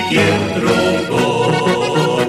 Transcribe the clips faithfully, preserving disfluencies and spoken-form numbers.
nikjer drugod.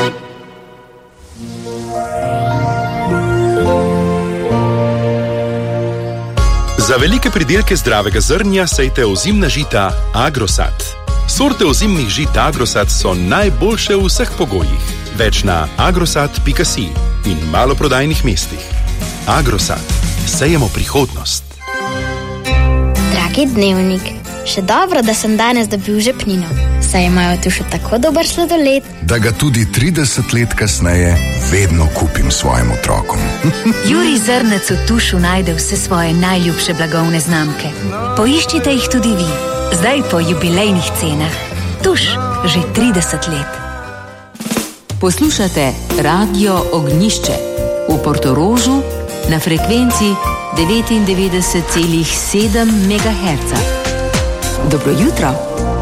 Za velike pridelke zdravega zrnja sejte ozimna žita Agrosat. Sorte ozimnih žit Agrosat so najboljše v vseh pogojih. Več na agrosat pika si in maloprodajnih mestih. Agrosat. Sejemo prihodnost. Dragi dnevnik, še dobro, da sem danes dobil žepnino. Saj imajo tu še tako dober sladoled, da ga tudi trideset let kasneje vedno kupim svojim otrokom. Jurij Zrnec v Tušu najde vse svoje najljubše blagovne znamke. Poiščite jih tudi vi. Zdaj po jubilejnih cenah. Tuš, že trideset let. Poslušate Radio Ognjišče v Portorožu na frekvenci devetindevetdeset celih sedem megaherca. Dobro jutro.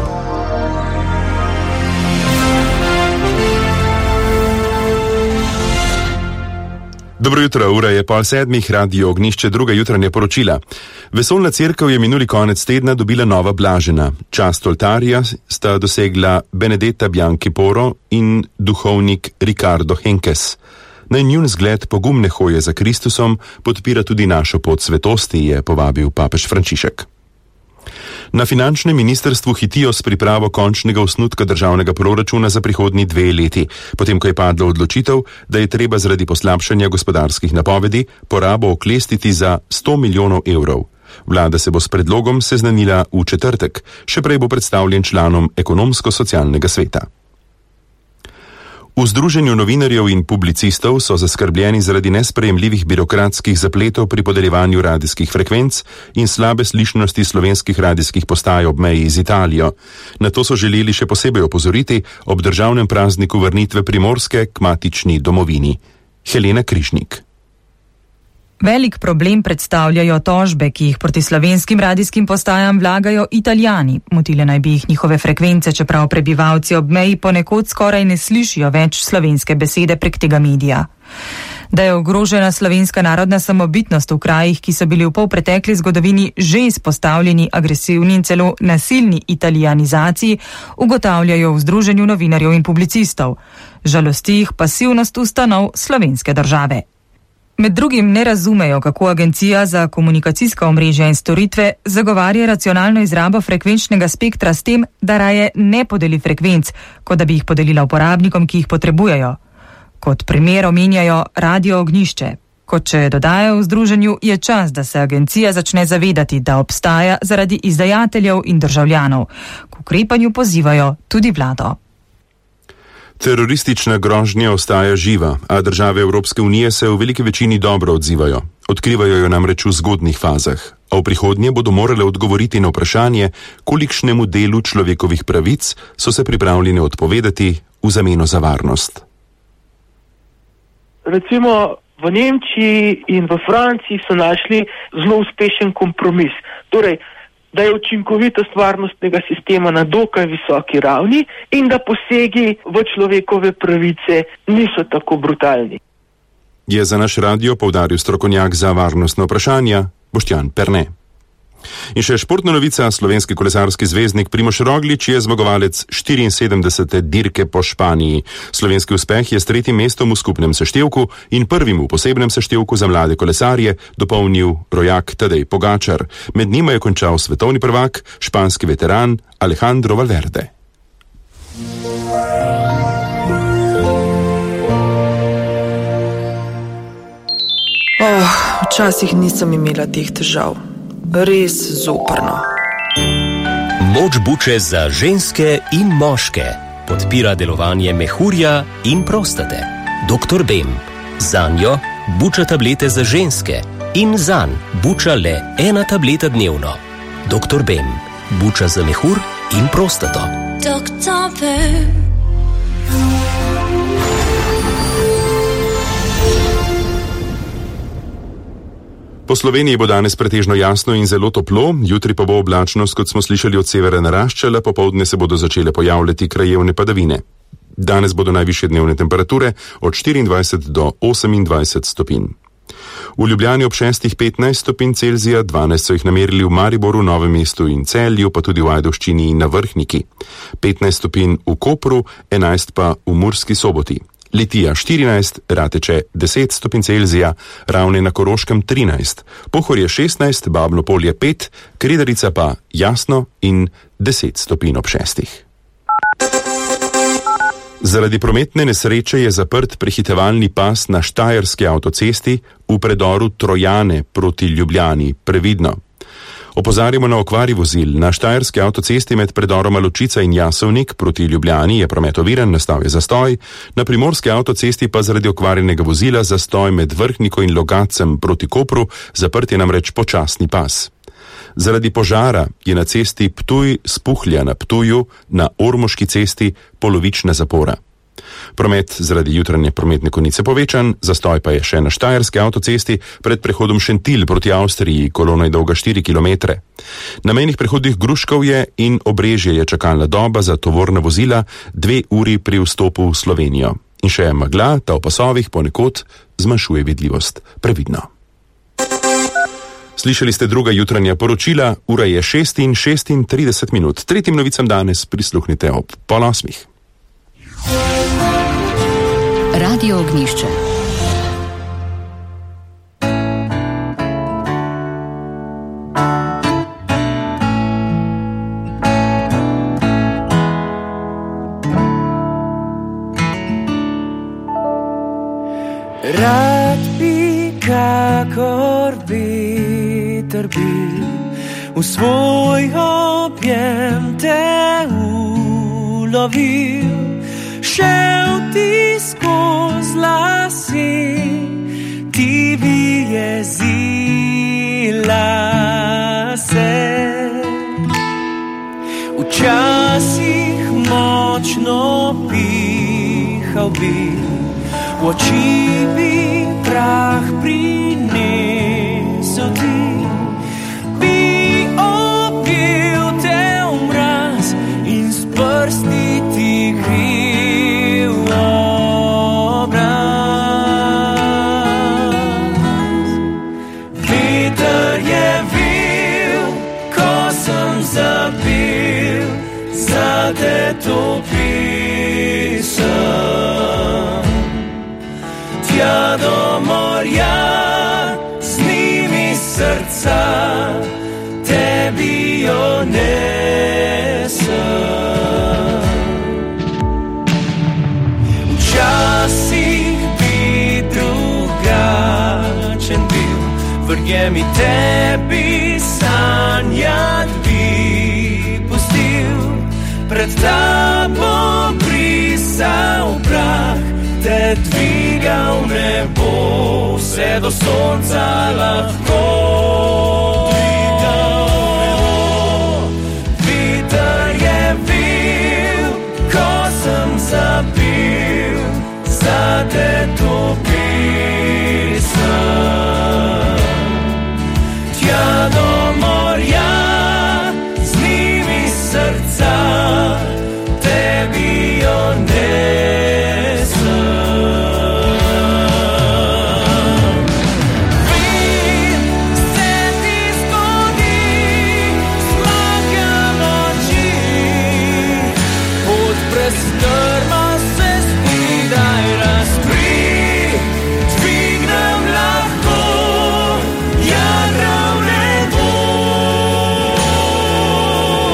Dobro jutro, ura je pol sedmih, Radio Ognjišče, druga jutranja poročila. Vesoljna cerkev je minuli konec tedna dobila nova blažena. Čast oltarja sta dosegla Benedetta Bianchi-Poro in duhovnik Ricardo Henkes. Naj njun zgled pogumne hoje za Kristusom podpira tudi našo pot svetosti, je povabil papež Frančišek. Na finančnem ministrstvu hitijo s pripravo končnega osnutka državnega proračuna za prihodnji dve leti, potem ko je padla odločitev, da je treba zaradi poslabšanja gospodarskih napovedi porabo oklestiti za sto milijonov evrov. Vlada se bo s predlogom seznanila v četrtek, še prej bo predstavljen članom ekonomsko-socialnega sveta. V Združenju novinarjev in publicistov so zaskrbljeni zaradi nesprejemljivih birokratskih zapletov pri podeljevanju radijskih frekvenc in slabe slišnosti slovenskih radijskih postaj ob meji z Italijo. Na to so želeli še posebej opozoriti ob državnem prazniku vrnitve Primorske k matični domovini. Helena Križnik. Velik problem predstavljajo tožbe, ki jih proti slovenskim radijskim postajam vlagajo Italijani. Motile naj bi jih njihove frekvence, čeprav prebivalci ob meji ponekod skoraj ne slišijo več slovenske besede prek tega medija. Da je ogrožena slovenska narodna samobitnost v krajih, ki so bili v polpretekli zgodovini že izpostavljeni agresivni in celo nasilni italijanizaciji, ugotavljajo v Združenju novinarjev in publicistov. Žalosti jih pasivnost ustanov slovenske države. Med drugim ne razumejo, kako Agencija za komunikacijska omrežja in storitve zagovarja racionalno izrabo frekvenčnega spektra s tem, da raje ne podeli frekvenc, kot da bi jih podelila uporabnikom, ki jih potrebujejo. Kot primer omenjajo Radio Ognjišče. Kot če dodajo v združenju, je čas, da se agencija začne zavedati, da obstaja zaradi izdajateljev in državljanov. K ukrepanju pozivajo tudi vlado. Teroristična grožnja ostaja živa, a države Evropske unije se v veliki večini dobro odzivajo. Odkrivajo jo namreč v zgodnih fazah, a v prihodnje bodo morale odgovoriti na vprašanje, kolikšnemu delu človekovih pravic so se pripravljene odpovedati v zameno za varnost. Recimo v Nemčiji in v Franciji so našli zelo uspešen kompromis. Torej, da je učinkovitost varnostnega sistema na dokaj visoki ravni in da posegi v človekove pravice niso tako brutalni. Je za naš radio poudaril strokovnjak za varnostna vprašanja Boštjan Perne. In še športna novica, slovenski kolesarski zvezdnik Primož Roglič je zmagovalec štiriinsedemdesete dirke po Španiji. Slovenski uspeh je s tretjim mestom v skupnem seštevku in prvim v posebnem seštevku za mlade kolesarje dopolnil rojak Tadej Pogačar. Med njima je končal svetovni prvak, španski veteran Alejandro Valverde. Oh, včasih nisem imela teh težav. Res zoprno. Moč buče za ženske in moške podpira delovanje mehurja in prostate. doktor Bem. Zanjo buča tablete za ženske in zanj buča le ena tableta dnevno. doktor Bem. Buča za mehur in prostato. doktor Bem. Po Sloveniji bo danes pretežno jasno in zelo toplo, jutri pa bo oblačnost, kot smo slišali, od severa naraščala, popoldne se bodo začele pojavljati krajevne padavine. Danes bodo najvišje dnevne temperature od štiriindvajset do osemindvajset stopinj. V Ljubljani ob šestih petnajst stopinj Celzija, dvanajst so jih namerili v Mariboru, Novem mestu in Celju, pa tudi v Ajdovščini in na Vrhniki. petnajst stopinj v Kopru, enajst pa v Murski Soboti. Litija štirinajst, Rateče deset stopinj Celzija, Ravne na Koroškem trinajst, Pohorje šestnajst, Babno Polje pet, Kredarica pa jasno in deset stopinj ob šestih. Zaradi prometne nesreče je zaprt prehitevalni pas na štajerski avtocesti v predoru Trojane proti Ljubljani. Previdno. Opozarjamo na okvari vozil. Na štajerski avtocesti med predoroma Ločica in Jasovnik proti Ljubljani je promet oviran, nastal je zastoj, na primorski avtocesti pa zaradi okvarjenega vozila zastoj med Vrhniko in Logacem proti Kopru, zaprt je namreč počasni pas. Zaradi požara je na cesti Ptuj-Spuhlja na Ptuju na Ormoški cesti polovična zapora. Promet zaradi jutranje prometne konice povečan, zastoj pa je še na štajerski avtocesti pred prehodom Šentilj proti Avstriji, kolona je dolga štiri kilometre. Na mejnih prehodih Gruškovje in Obrežje je čakalna doba za tovorna vozila dve uri pri vstopu v Slovenijo. In še megla, ta v pasovih ponekod zmanjšuje vidljivost. Previdno. Slišali ste druga jutranja poročila, ura je šest in šestintrideset minut. Tretjim novicam danes prisluhnite ob pol osmih. Radio Ognjišče. Rad bi kakor veter bil, v svoj objem te ulovil, šel ti skoz lase, ti bi jezila se. Včasih močno pihal bi, v oči bi prah prinesel ti, bi objel te v mraz in s prsti ti gril obraz. Veter je vil, ko sem zapil, zate to pisem. Tja do morja, z njimi srca, tebi jo nesem. Včasih bi drugačen bil, verjemi tebi sanjat bi pustil, pred tabo brisal prah, te dvigal nebo, vse do sonca lahko. Veter je vil, ko sem zapil, zate to pisem. Tja do morja, z njimi srca,